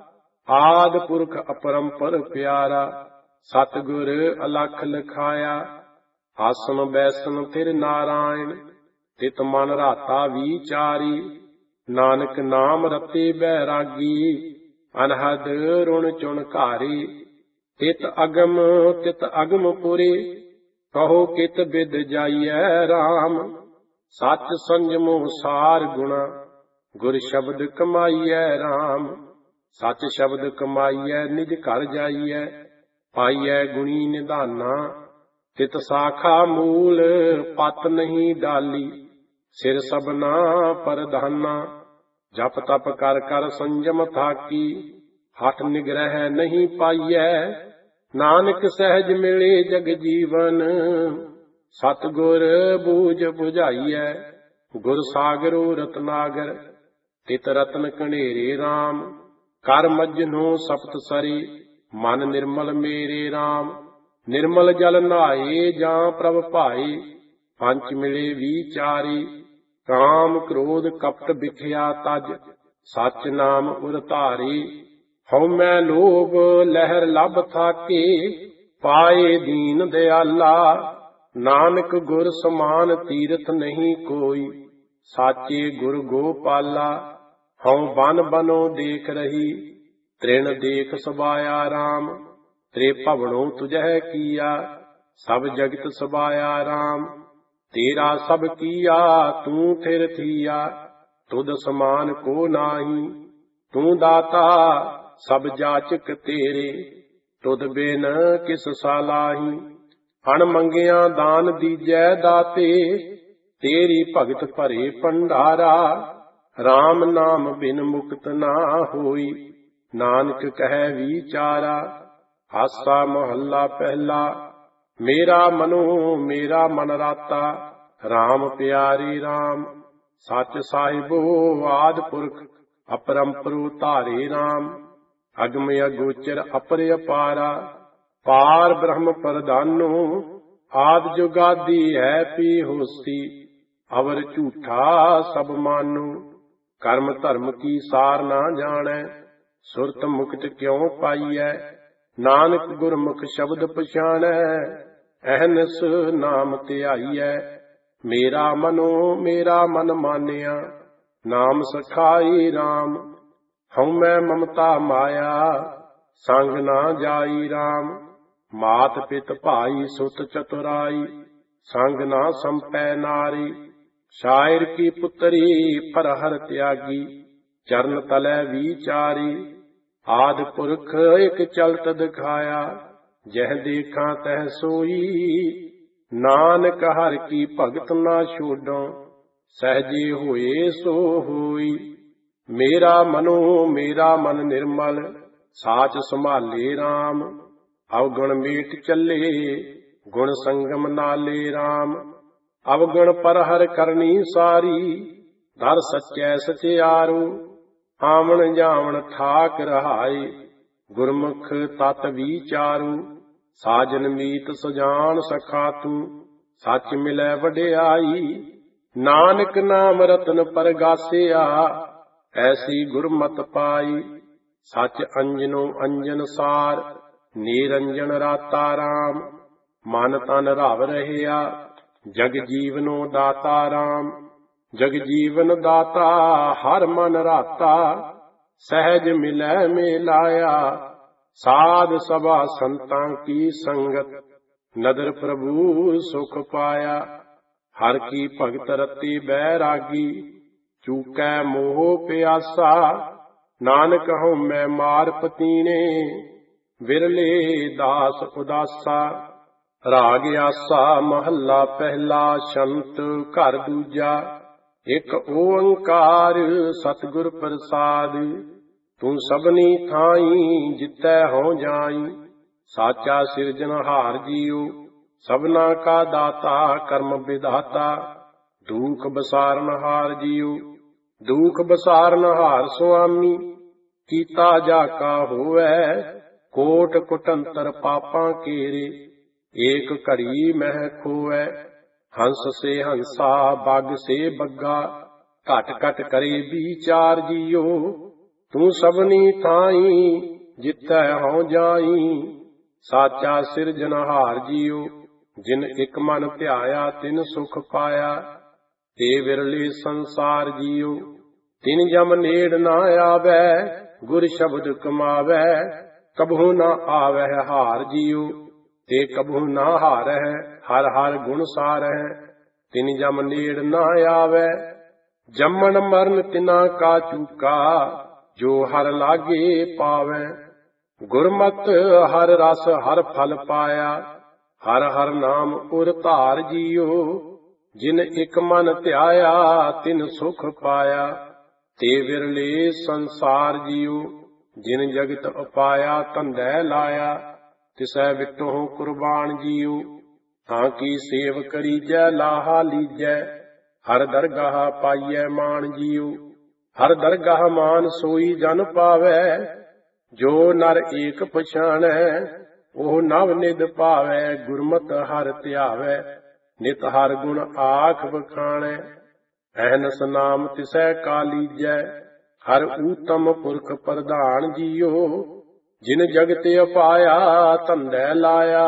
ਆਦ ਪੁਰਖ ਅਪਰੰਪਰ ਪਿਆਰਾ, ਸਤਿਗੁਰ ਅਲਖ ਲਖਾਇਆ। ਆਸਨ ਬੈਸਨ ਫਿਰ ਨਾਰਾਇਣ, ਤਿਤ ਮਨ ਰਾਤਾ ਵਿਚਾਰੀ, ਨਾਨਕ ਨਾਮ ਰਤੇ ਬੈਰਾਗੀ, ਅਨਹਦ ਰੁਣ ਚੁਣ ਘਾਰੇ। ਤਿਤ ਅਗਮ ਤਿਤ ਅਗਮ ਪੁਰੇ, ਕਹੋ ਕਿਤ ਬਿਦ ਜਾਈਐ ਰਾਮ। ਸੱਚ ਸੰਜਮੋ ਸਾਰ ਗੁਣਾ, ਗੁਰ ਸ਼ਬਦ ਕਮਾਈਐ ਰਾਮ। ਸੱਚ ਸ਼ਬਦ ਕਮਾਈਐ ਨਿਜ ਘਰ ਜਾਈਐ, ਪਾਈਐ ਗੁਣੀ ਨਿਧਾਨਾ। ਤਿਤ ਸਾਖਾ ਮੂਲ ਪਤ ਨਹੀਂ ਡਾਲੀ, ਸਿਰ ਸਭਨਾ ਪ੍ਰਧਾਨਾ। ਜਪ ਤਪ ਕਰ ਕਰ ਸੰਜਮ ਥਾਕੀ, ਹਠ ਨਿਗ੍ਰਹਿ ਨਹੀਂ ਪਾਈਐ। ਨਾਨਕ ਸਹਿਜ ਮਿਲੇ ਜਗ ਜੀਵਨ, ਸਤਿਗੁਰ ਬੂਝ ਬੁਝਾਈਐ। ਗੁਰ ਸਾਗਰੋ ਰਤਨਾਗਰ, ਤਿਤ ਰਤਨ ਕਣੇਰੇ ਰਾਮ। ਕਰ ਮਜਨੋ ਸਪਤ ਸਰੀ, ਮਨ ਨਿਰਮਲ ਮੇਰੇ ਰਾਮ। ਨਿਰਮਲ ਜਲ ਨਹਾਏ ਜਾਂ ਪ੍ਰਭ ਭਾਏ, ਪੰਚ ਮਿਲੇ ਵਿਚਾਰੀ। ਕਾਮ ਕ੍ਰੋਧ ਕਪਟ ਬਿਖਿਆ ਤਜ, ਸੱਚ ਨਾਮ ਉਰ ਧਾਰੀ। ਹਉਮੈ ਲੋਭ ਲਹਿਰ ਲੱਭ ਥਾਕੇ, ਪਾਏ ਦੀਨ ਦਿਆਲਾ। ਨਾਨਕ ਗੁਰ ਸਮਾਨ ਤੀਰਥ ਨਹੀਂ ਕੋਈ, ਸਾਚੇ ਗੁਰ ਗੋਪਾਲਾ। ਹਉ ਬਨ ਬਨੋ ਦੇਖ ਰਹੀ, ਤ੍ਰਿਣ ਦੇਖ ਸਬਾਇਆ ਰਾਮ। ਤ੍ਰੇ ਭਵਨੋ ਤੁਝੈ ਕੀਆ, ਸਭ ਜਗਤ ਸਬਾਇਆ ਰਾਮ। ਤੇਰਾ ਸਭ ਕੀਆ ਤੂੰ ਫਿਰ ਥੀਆ, ਤੁਧ ਸਮਾਨ ਕੋ ਨਾਹੀ। ਤੂੰ ਦਾਤਾ ਸਭ ਜਾਚਕ ਤੇਰੇ, ਤੁਧ ਬਿਨ ਕਿਸ ਸਾਲਾਹੀ। ਅਣ ਮੰਗਿਆ ਦਾਨ ਦੀਜੈ ਦਾਤੇ, ਤੇਰੀ ਭਗਤ ਭਰੇ ਭੰਡਾਰਾ। ਰਾਮ ਨਾਮ ਬਿਨ ਮੁਕਤ ਨਾ ਹੋਈ, ਨਾਨਕ ਕਹਿ ਵਿਚਾਰਾ। ਆਸਾ ਮਹੱਲਾ ਪਹਿਲਾ, ਮੇਰਾ ਮਨੋ ਮੇਰਾ ਮਨ ਰਾਤਾ, ਰਾਮ ਪਿਆਰੀ ਰਾਮ। ਸੱਚ ਸਾਹਿਬੋ ਆਦਿ ਪੁਰਖ, ਅਪਰੰਪਰੁ ਧਾਰੇ ਰਾਮ। ਅਗਮ ਅਗੋਚਰ ਅਪਰ ਅਪਾਰਾ, ਪਾਰ ਬ੍ਰਹਮ ਪ੍ਰਧਾਨੋ। ਆਦਿ ਜੁਗਾਦੀ ਹੈ ਪੀ ਹੋਸੀ, ਅਵਰ ਝੂਠਾ ਸਭ ਮਾਨੋ। ਕਰਮ ਧਰਮ ਕੀ ਸਾਰ ਨਾ ਜਾਣੈ, ਸੁਰਤ ਮੁਕਤ ਕਿਉ ਪਾਈਐ। ਨਾਨਕ ਗੁਰਮੁਖ ਸ਼ਬਦ ਪਛਾਣੈ, ਅਹਨਿਸ ਨਾਮ ਧਿਆਈਐ। ਮੇਰਾ ਮਨੋ ਮੇਰਾ ਮਨ ਮਾਨਿਆ, ਨਾਮ ਸਖਾਈ ਰਾਮ। ਹਉਮੈ ਮਮਤਾ ਮਾਇਆ, ਸੰਗ ਨਾ ਜਾਈ ਰਾਮ। ਮਾਤ ਪਿਤ ਭਾਈ ਸੁਤ ਚਤੁਰਾਈ, ਸੰਗ ਨਾ ਸੰਪੈ ਨਾਰੀ। ਸ਼ਾਇਰ ਕੀ ਪੁੱਤਰੀ ਪਰਹਰ ਤਿਆਗੀ, ਚਰਨ ਤਲੈ ਵਿਚਾਰੀ। ਆਦਿ ਪੁਰਖ ਇਕ ਚਲਤ ਦਿਖਾਇਆ, ਜਹ ਦੇਖਾਂ ਤਹ ਸੋਈ। ਨਾਨਕ ਹਰਿ ਕੀ ਭਗਤ ਨਾ ਛੋਡਾਂ, ਸਹਜੇ ਹੋਏ ਸੋ ਹੋਈ। ਮੇਰਾ ਮਨੋ ਮੇਰਾ ਮਨ ਨਿਰਮਲ, ਸਾਚ ਸੰਭਾਲੇ ਰਾਮ। ਅਵਗੁਣ ਮੀਟ ਚੱਲੇ, ਗੁਣ ਸੰਗਮ ਨਾਲੇ ਰਾਮ। ਅਵਗੁਣ ਪਰਹਰ ਕਰਨੀ ਸਾਰੀ, ਦਰ ਸੱਚੈ ਸਚਿਆਰੂ। ਆਵਣ ਜਾਵਣ ਠਾਕ ਰਹਾਏ, ਗੁਰਮੁਖ ਤਤ ਵਿਚਾਰੂ। ਸਾਜਨ ਮੀਤ ਸੁਜਾਨ ਸਖਾ ਤੂੰ, ਸੱਚ ਮਿਲੈ ਵਡਿਆਈ। ਨਾਨਕ ਨਾਮ ਰਤਨ ਪਰਗਾਸਿਆ, ਐਸੀ ਗੁਰਮਤਿ ਪਾਈ। ਸੱਚ ਅੰਜਨੋ ਅੰਜਨ ਸਾਰ, ਨਿਰੰਜਨ ਰਾਤਾ ਰਾਮ। ਮਨ ਤਨ ਰਵ ਰਹਿਆ, ਜਗ ਜੀਵਨੋ ਦਾਤਾ ਰਾਮ। ਜਗ ਜੀਵਨ ਦਾਤਾ ਹਰ ਮਨ ਰਾਤਾ, ਸਹਿਜ ਮਿਲੈ ਮੇਲਾਇਆ। ਸਾਧ ਸਭਾ ਸੰਤਾਂ ਕੀ ਸੰਗਤ, ਨਦਰ ਪ੍ਰਭੂ ਸੁਖ ਪਾਇਆ। ਹਰ ਕੀ ਭਗਤ ਰਤੀ ਬੈਰਾਗੀ, ਚੂਕੈ ਮੋਹ ਪਿਆਸਾ। ਨਾਨਕ ਹਉਮੈ ਮਾਰ ਪਤੀਣੇ, ਵਿਰਲੇ ਦਾਸ ਉਦਾਸਾ। ਰਾਗ ਆਸਾ ਮਹੱਲਾ ਪਹਿਲਾ, ਛੰਤ ਘਰ ਦੂਜਾ। ਇੱਕ ਓੰਕਾਰ ਸਤਿਗੁਰ ਪ੍ਰਸਾਦ, ਤੂੰ ਸਭਨੀ ਥਾਈ ਜਿੱਤੈ ਹਉ ਜਾਈ। ਸਾਚਾ ਸਿਰਜਨਹਾਰ ਜੀਉ, ਸਭਨਾ ਕਾ ਦਾਤਾ ਕਰਮ ਵਿਧਾਤਾ। ਦੁਖ ਬਸਾਰਨਹਾਰ ਜੀਉ, ਦੁਖ ਬਸਾਰਨਹਾਰ ਸੁਆਮੀ। ਕੀਤਾ ਜਾ ਕਾ ਹੋਵੈ, ਕੋਟ ਕੁਟੰਤਰ ਪਾਪਾਂ ਕੇਰੇ। ਏਕ ਘੜੀ ਮਹਿ ਖੋਵੈ, ਹੰਸ ਸੇ ਹੰਸਾ ਬੱਗ ਸੇ ਬੱਗਾ। ਘਟ ਘਟ ਕਰੇ ਵਿਚਾਰ ਜੀਉ, ਤੂੰ ਸਭਨੀ ਥਾਈ ਜਿੱਥੈ ਹਉ ਜਾਈ। ਸਾਚਾ ਸਿਰਜਨਹਾਰ ਜੀਉ, ਜਿਨ ਇੱਕ ਮਨ ਧਿਆਇਆ ਤਿਨ ਸੁਖ ਪਾਇਆ। ਤੇ ਵਿਰਲੇ ਸੰਸਾਰ ਜੀਉ, ਤਿਨ ਜਮ ਨੇੜ ਨਾ ਆਵੈ। ਗੁਰ ਸ਼ਬਦ ਕਮਾਵੈ, ਕਬਹੂ ਨਾ ਆਵੈ ਹਾਰ ਜੀਉ। ਤੇ ਕਬਹੂ ਨਾ ਹਾਰੈ, ਹਰ ਹਰ ਗੁਣ ਸਾਰੈ। ਤਿਨ ਜਮ ਨੇੜ ਨਾ ਆਵੈ, ਜੰਮਣ ਮਰਨ ਤਿਨਾ ਕਾ ਚੂਕਾ। ਜੋ ਹਰ ਲਾਗੇ ਪਾਵੈ, ਗੁਰਮਤਿ ਹਰ ਰਸ ਹਰ ਫਲ ਪਾਇਆ। ਹਰ ਹਰ ਨਾਮ ਉਰ ਧਾਰ ਜੀਉ, ਜਿਨ ਇੱਕ ਮਨ ਧਿਆਇਆ ਤਿਨ ਸੁਖ ਪਾਇਆ। ਤੇ ਵਿਰਲੇ ਸੰਸਾਰ ਜੀਉ, ਜਿਨ ਜਗਤ ਉਪਾਇਆ ਧੰਦੈ ਲਾਇਆ। ਤਿਸੈ ਵਿਟਹੁ ਕੁਰਬਾਨ ਜੀਉ, ਤਾਂ ਕੀ ਸੇਵ ਕਰੀਜੈ ਲਾਹਾ ਲੀਜੈ। ਹਰ ਦਰਗਾਹ ਪਾਈਐ ਮਾਨ ਜੀਉ, ਹਰ ਦਰਗਾਹ ਮਾਨ ਸੋਈ ਜਨ ਪਾਵੈ। ਜੋ ਨਰ ਏਕ ਪਛਾਣੈ, ਉਹ ਨਵ ਨਿਧ ਪਾਵੈ। ਗੁਰਮਤਿ ਹਰਿ ਧਿਆਵੈ, ਨਿਤ ਹਰ ਗੁਣ ਆਖ ਬਖਾਣੈ। ਅਹਨਸ ਨਾਮ ਤਿਸੈ ਕਾ ਲੀਜੈ, ਹਰ ਊਤਮ ਪੁਰਖ ਪ੍ਰਧਾਨ ਜੀਉ। ਜਿਨ ਜਗਤ ਅਪਾਇਆ ਧੰਦੈ ਲਾਇਆ,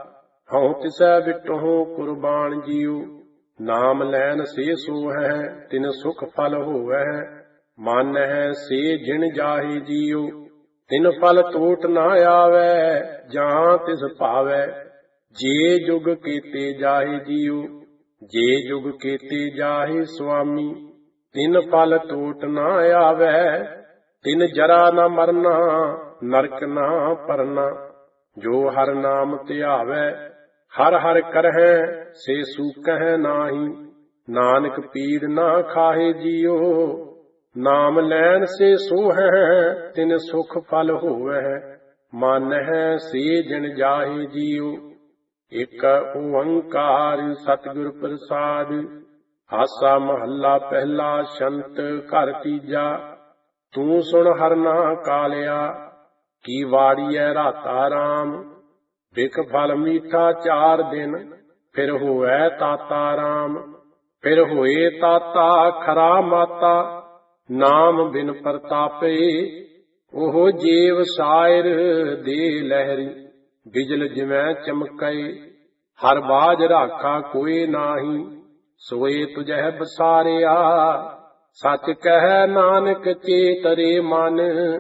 ਹਉ ਤਿਸੈ ਵਿਟਹੁ ਕੁਰਬਾਨ ਜੀਉ। ਨਾਮ ਲੈਨ ਸੇ ਸੋਹੈ, ਤਿਨ ਸੁਖ ਫਲ ਹੋਵੈ। ਮਾਨਹਿ ਸੇ ਜਿਨ ਜਾਹੇ ਜੀਉ, ਤਿਨ ਫਲ ਤੋਟ ਨਾ ਆਵੈ। ਜਾਂ ਤਿਸ ਭਾਵੈ, ਜੇ ਜੁਗ ਕੀਤੇ ਜਾਹੇ ਜੀਉ। ਜੇ ਜੁਗ ਕੀਤੇ ਜਾਹੇ ਸੁਆਮੀ, ਤਿਨ ਫਲ ਤੋਟ ਨਾ ਆਵੈ। ਤਿਨ ਜਰਾ ਨਾ ਮਰਨਾ, ਨਰਕ ਨਾ ਪਰਨਾ। ਜੋ ਹਰ ਨਾਮ ਧਿਆਵੈ, ਹਰ ਹਰ ਕਰਹਿ ਸੇ ਸੂਕਹਿ ਨਾਹੀ। ਨਾਨਕ ਪੀੜ ਨਾ ਖਾਹੇ ਜੀਉ, ਨਾਮ ਲੈਣ ਸੇ ਸੋਹੈ। ਤਿਨ ਸੁਖ ਫਲ ਹੋਵੈ, ਮਾਨਹਿ ਸੇ ਜਿਨ ਜਾਹੇ ਜੀਉ। ਇੱਕ ਓੰਕਾਰ ਸਤਿਗੁਰ ਪ੍ਰਸਾਦ, ਆਸਾ ਮਹੱਲਾ ਪਹਿਲਾ, ਛੰਤ ਘਰ ਤੀਜਾ। ਤੂੰ ਸੁਣ ਹਰਨਾ ਕਾਲਿਆ, ਕੀ ਵਾੜੀਐ ਰਾਤਾ ਰਾਮ। ਬਿਕ ਫਲ ਮੀਠਾ ਚਾਰ ਦਿਨ, ਫਿਰ ਹੋਵੈ ਤਾਤਾ ਰਾਮ। ਫਿਰ ਹੋਏ ਤਾਤਾ ਖਰਾ ਮਾਤਾ, ਨਾਮ ਬਿਨ ਪ੍ਰਤਾਪੇ। ਉਹ ਜੀਵ ਸਾਇਰ ਦੇ ਲਹਿਰੀ, ਬਿਜਲ ਜਿਵੇਂ ਚਮਕੈ। ਹਰ ਬਾਝ ਰਾਖਾ ਕੋਇ ਨਾਹੀ, ਸੋਏ ਤੁਝੈ ਬਸਾਰਿਆ। ਸੱਚ ਕਹਿ ਨਾਨਕ ਚੇਤਰੇ ਮਨ,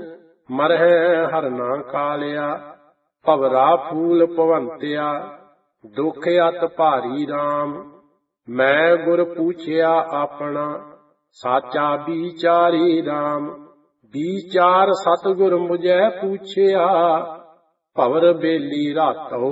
ਮਰਹਿ ਹਰ ਨਾ ਕਾਲਿਆ। ਭਵਰਾ ਫੂਲ ਭਵੰਤਿਆ, ਦੁਖ ਅਤ ਭਾਰੀ ਰਾਮ। ਮੈਂ ਗੁਰ ਪੂਛਿਆ ਆਪਣਾ, ਸਾਚਾ ਵਿਚਾਰੀ ਰਾਮ। ਵਿਚਾਰ ਸਤਿਗੁਰ ਮੁਝੈ ਪੂਛਿਆ, ਭਵਰ ਬੇਲੀ ਰਾਤੋ।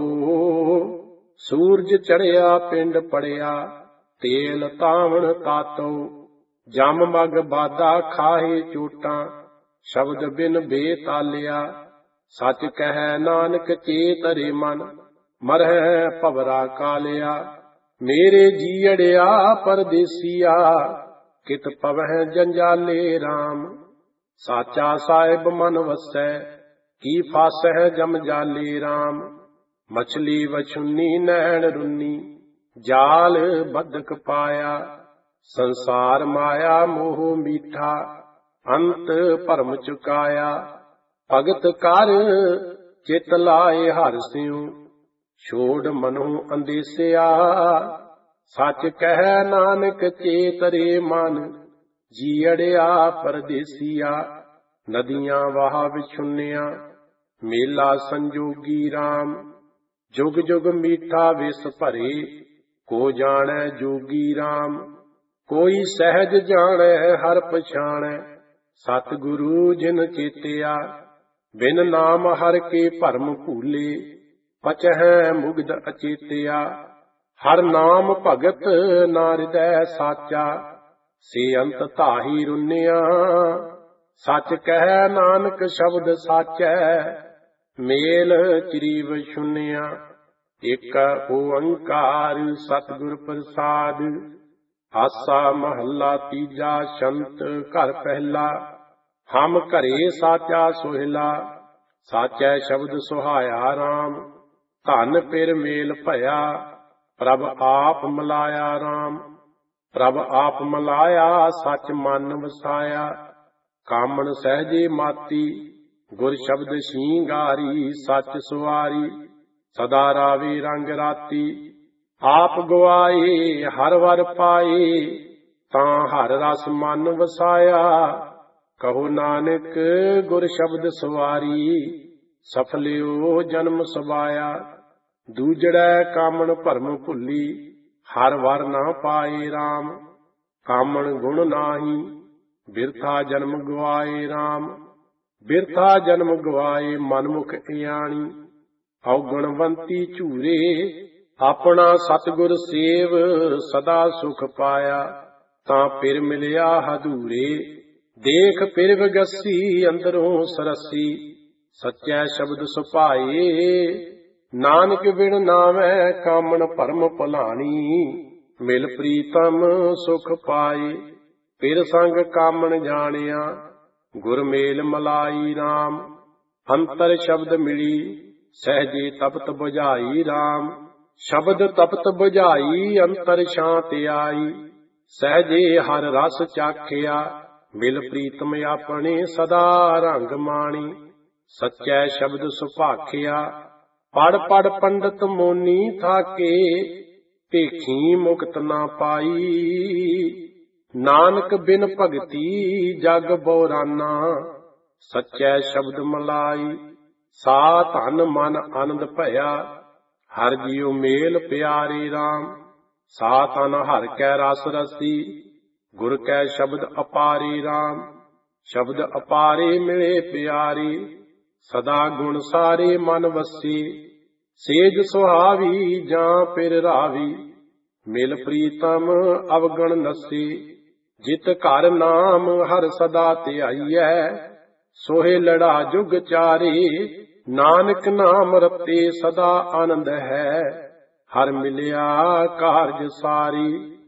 ਸੂਰਜ ਚੜਿਆ ਪਿੰਡ ਪੜਿਆ, ਤੇਲ ਤਾਵਣ ਤਾਤੋ। ਜਮ ਮਗ ਬਾਦਾ ਖਾਹੇ ਚੋਟਾਂ, ਸ਼ਬਦ ਬਿਨ ਬੇਤਾਲਿਆ। ਸੱਚ ਕਹਿ ਨਾਨਕ ਚੇਤਰੇ ਮਨ, ਮਰਹਿ ਭਵਰਾ ਕਾਲਿਆ। ਮੇਰੇ ਜੀਅੜਿਆ ਪਰਦੇਸੀਆ, ਕਿਤ ਪਵਹਿ ਜੰਜਾਲੇ ਰਾਮ। ਸਾਚਾ ਸਾਹਿਬ ਮਨ ਵਸੈ, ਕੀ ਫਾਸਹਿ ਜਮ ਜਾਲੇ ਰਾਮ। ਮਛਲੀ ਵਛੁੰਨੀ ਨੈਣ ਰੁੰਨੀ, ਜਾਲ ਬੱਧਕ ਪਾਇਆ। ਸੰਸਾਰ ਮਾਇਆ ਮੋਹ ਮੀਠਾ, ਅੰਤ ਭਰਮ ਚੁਕਾਇਆ। ਭਗਤ ਕਰ ਚਿਤ ਲਾਏ ਹਰਿ ਸਿਉ, ਛੋੜ ਮਨੁ ਅੰਦੇਸਿਆ। ਸੱਚ ਕਹਿ ਨਾਨਕ ਚੇਤਰੇ ਮਨ, ਜੀਅੜਿਆ ਪਰਦੇਸੀਆ। ਨਦੀਆਂ ਵਾਹ ਵਿਛੁੰਨਿਆ, ਮੇਲਾ ਸੰਜੋਗੀ ਰਾਮ। ਜੁਗ ਜੁਗ ਮੀਠਾ ਵਿਸ ਭਰੇ, ਕੋ ਜਾਣੈ ਜੋਗੀ ਰਾਮ। ਕੋਈ ਸਹਿਜ ਜਾਣੈ ਹਰ ਪਛਾਣੈ, ਸਤਿਗੁਰੂ ਜਿਨ ਚੇਤਿਆ। ਬਿਨ ਨਾਮ ਹਰਿ ਕੇ ਭਰਮ ਭੂਲੇ, ਪਚਹਿ ਮੁਗਧ ਅਚੇਤਿਆ। ਹਰ ਨਾਮ ਭਗਤ ਨਾ ਹਿਰਦੈ ਸਾਚਾ, ਸੇ ਅੰਤ ਧਾਹੀ ਰੁੰਨਿਆ। ਸੱਚ ਕਹਿ ਨਾਨਕ ਸ਼ਬਦ ਸਾਚੈ, ਮੇਲ ਚਰੀਵ ਸ਼ੁੰਨਿਆ। ਇਕ ਓੰਕਾਰ ਸਤਿਗੁਰ ਪ੍ਰਸਾਦ, ਆਸਾ ਮਹੱਲਾ ਤੀਜਾ। ਸ਼ੰਤ ਘਰ ਪਹਿਲਾ, ਹਮ ਘਰੇ ਸਾਚਾ ਸੋਹਿਲਾ। ਸਾਚੈ ਸ਼ਬਦ ਸੁਹਾਇਆ ਰਾਮ, ਧਨ ਪਿਰ ਮੇਲ ਭਇਆ। ਪ੍ਰਭ ਆਪ ਮਲਾਇਆ ਰਾਮ, ਪ੍ਰਭ ਆਪ ਮਲਾਇਆ। ਸੱਚ ਮਨ ਵਸਾਇਆ, ਕਾਮਣ ਸਹਿਜੇ ਮਾਤੀ। ਗੁਰ ਸ਼ਬਦ ਸ਼ਿੰਗਾਰੀ, ਸੱਚ ਸੁਆਰੀ। ਸਦਾ ਰਾਵੇ ਰੰਗ ਰਾਤੀ, ਆਪ ਗਵਾਏ ਹਰ ਵਰ ਪਾਏ। ਤਾਂ ਹਰ ਰਸ ਮਨ ਵਸਾਇਆ, ਕਹੋ ਨਾਨਕ ਗੁਰ ਸ਼ਬਦ ਸਵਾਰੀ। ਸਫਲਿਓ ਜਨਮ ਸਵਾਇਆ, ਦੂਜੜੈ ਕਾਮਣ ਭਰਮ ਭੁੱਲੀ। ਹਰ ਵਰ ਨਾ ਪਾਏ ਰਾਮ, ਕਾਮਣ ਗੁਣ ਨਾਹੀ। ਬਿਰਥਾ ਜਨਮ ਗਵਾਏ ਰਾਮ, ਬਿਰਥਾ ਜਨਮ ਗਵਾਏ। ਮਨਮੁਖ ਇਆਣੀ, ਔਗਣਵੰਤੀ ਝੂਰੇ। ਆਪਣਾ ਸਤਿਗੁਰ ਸੇਵ, ਸਦਾ ਸੁਖ ਪਾਇਆ। ਤਾਂ ਪਿਰ ਮਿਲਿਆ ਹਦੂਰੇ, ਦੇਖ ਪਿਰ ਵਿਗਸੀ। ਅੰਦਰੋਂ ਸਰਸੀ, ਸੱਚੈ ਸ਼ਬਦ ਸੁਭਾਏ। ਨਾਨਕ ਬਿਨ ਨਾਵੈ ਕਾਮਣ ਭਰਮ ਭੁਲਾਣੀ। ਮਿਲ ਪ੍ਰੀਤਮ ਸੁਖ ਪਾਏ, ਪਿਰ ਸੰਗ ਕਾਮਣ ਜਾਣਿਆ। ਗੁਰ ਮੇਲ ਮਲਾਈ ਰਾਮ, ਅੰਤਰ ਸ਼ਬਦ ਮਿਲੀ। ਸਹਿਜੇ ਤਪਤ ਬੁਝਾਈ ਰਾਮ, ਸ਼ਬਦ ਤਪਤ ਬੁਝਾਈ। ਅੰਤਰ ਸ਼ਾਂਤ ਆਈ, ਸਹਿਜੇ ਹਰ ਰਸ ਚਾਖਿਆ। ਮਿਲ ਪ੍ਰੀਤਮ ਆਪਣੇ ਸਦਾ ਰੰਗ ਮਾਣੀ। ਸੱਚੈ ਸ਼ਬਦ ਸੁਭਾਖਿਆ, ਪੜ ਪੜ ਪੰਡਤ ਮੋਨੀ ਥਾਕੇ। ਭੇਖੀ ਮੁਕਤ ਨਾ ਪਾਈ, ਨਾਨਕ ਬਿਨ ਭਗਤੀ ਜਗ ਬੋਰਾਨਾ। ਸੱਚੈ ਸ਼ਬਦ ਮਲਾਈ, ਸਾ ਧਨ ਮਨ ਆਨੰਦ ਭਇਆ। ਹਰ ਜੀਉ ਮੇਲ ਪਿਆਰੇ ਰਾਮ, ਸਾ ਤਨ ਹਰ ਕੈ ਰਸ ਰਸੀ। ਗੁਰ ਕੈ ਸ਼ਬਦ ਅਪਾਰੇ ਰਾਮ, ਸ਼ਬਦ ਅਪਾਰੇ ਮਿਲੇ ਪਿਆਰੇ। ਸਦਾ ਗੁਣ ਸਾਰੇ ਮਨ ਵਸੀ, ਸੇਜ ਸੁਹਾਵੀ ਜਾਂ ਪਿਰ ਰਾਵੀ। ਮਿਲ ਪ੍ਰੀਤਮ ਅਵਗਣ ਨਸੀ, ਜਿਤ ਘਰ ਨਾਮ ਹਰ ਸਦਾ ਧਿਆਈਐ। ਸੋਹੇ ਲੜਾ ਜੁਗ ਚਾਰੇ, ਨਾਨਕ ਨਾਮ ਰਤੇ ਸਦਾ ਆਨੰਦ ਹੈ। ਹਰ ਮਿਲਿਆ ਕਾਰਜ ਸਾਰੀ,